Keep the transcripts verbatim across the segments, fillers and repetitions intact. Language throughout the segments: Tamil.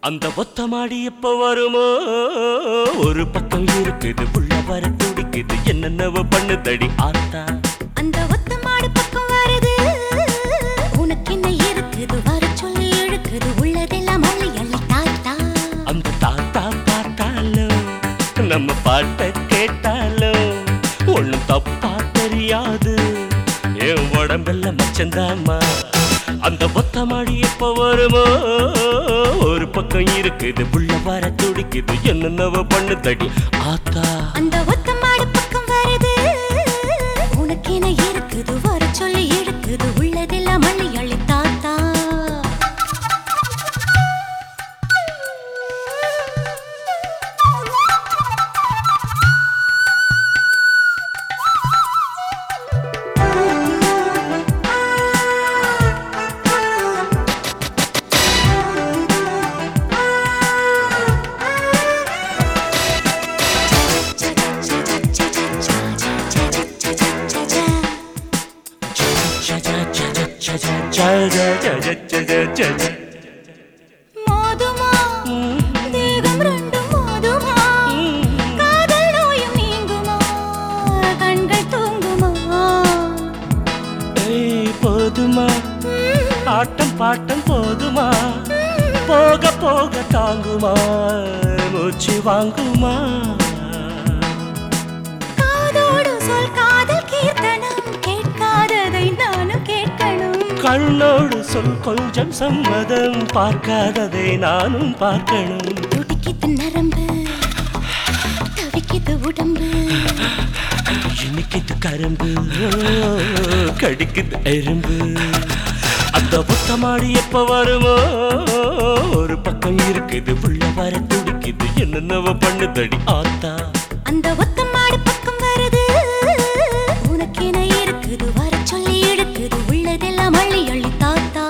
அந்த ஒத்த மாடி எப்ப வருமோ ஒரு பக்கம் இருக்குது புள்ள வர துடிக்குது என்னென்னவோ பண்ணுதடி ஆத்தா அந்த ஒத்த மாடி பக்கம் வருது உனக்கு என்ன இருக்குது வர சொல்லி இழுக்குது உள்ளதெல்லாம் அள்ளி அள்ளி தாத்தா அந்த தாத்தா பார்த்தாலும் நம்ம பாட்ட கேட்டாலும் ஒண்ணும் தப்பா தெரியாது என் உடம்பெல்லாம் மச்சந்தாமா அந்த ஒத்த மாடி எப்ப வருமோ ஒரு பக்கம் இருக்குது புள்ள வர துடிக்குது என்னென்னவோ பண்ணுதடி ஆத்தா அந்த ஒத்த மாடி பக்கம் வருது உனக்கு என்ன இருக்குது வர சொல்லி இழுக்குது உள்ளதெல்லாம் அள்ளி அள்ளி தாத்தா மோதுமா தேகம் ரெண்டும் மோதுமா காதல் நோயும் நீங்குமா கண்கள் தூங்குமா ஏய் போதுமா ஆட்டம் பாட்டம் போதுமா போக போக தாங்குமா மூச்சு வாங்குமா காதோடு சொல் காதல் கீர்த்தனம் கேட்காததை நானும் கேட்கணும் கண்ணோடு சொல் கொஞ்சம் சம்மதம் பார்க்காததை நானும் பார்க்கணும் துடிக்கிது நரம்பு தவிக்கிது உடம்பு இனிக்குது கரும்பு கடிக்குது எறும்பு அந்த ஒத்த மாடி எப்ப வருமோ ஒரு பக்கம் இருக்குது புள்ள வர துடிக்குது என்னென்னவோ பண்ணுதடி ஆத்தா அந்த ஒத்த மாடி பக்கம் வருது உனக்கு என்ன இருக்குது வர சொல்லி எடுக்குது உள்ளதெல்லாம் அள்ளி அள்ளி தாத்தா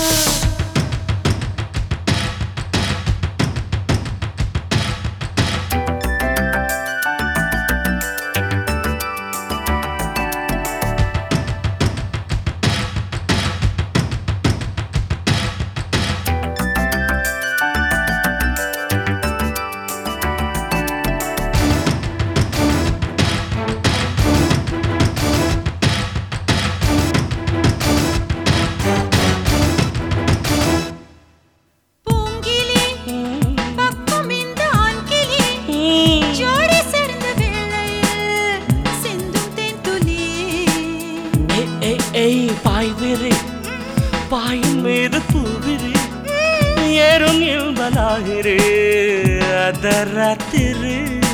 பாயின் மீது பூவிரி ஏறும் இன்பலாகிறே அதராத்திரி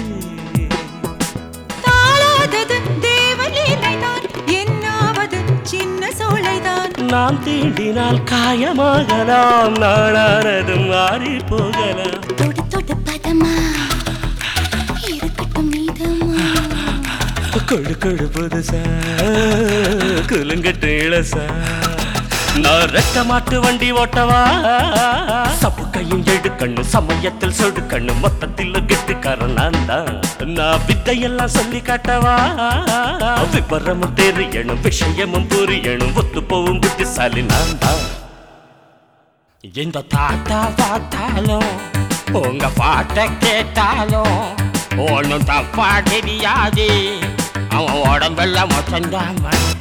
தாளாதது தேவலீலைதான் என்னாவது சின்ன சோலைதான் நாம் தீண்டினால் காயமாகலாம் நாளானதும் மாறி போகலாம் தொடு தொடு பதமா இருக்கட்டும் மீதமா கொடு கொடு புதுசா குலுங்கட்டு இளசா நான் ரெட்ட மாட்டு வண்டி ஓட்டவா சப்பு கையும் எடுக்கண்ணு சமயத்தில் சொடுக்கண்ணு மொத்தத்தில் கெட்டுக்காரன் நான் தான் நான் வித்தையெல்லாம் சொல்லி காட்டவா விபரமும் தெரியணும் விஷயமும் புரியணும் ஒத்து போவும் புத்திசாலி நான் தான் இந்த தாத்தா பார்த்தாலும் உங்க பாட்ட கேட்டாலும் ஒன்னும் தப்பா தெரியாது அவன் உடம்பெல்லாம் மொத்தந்தான்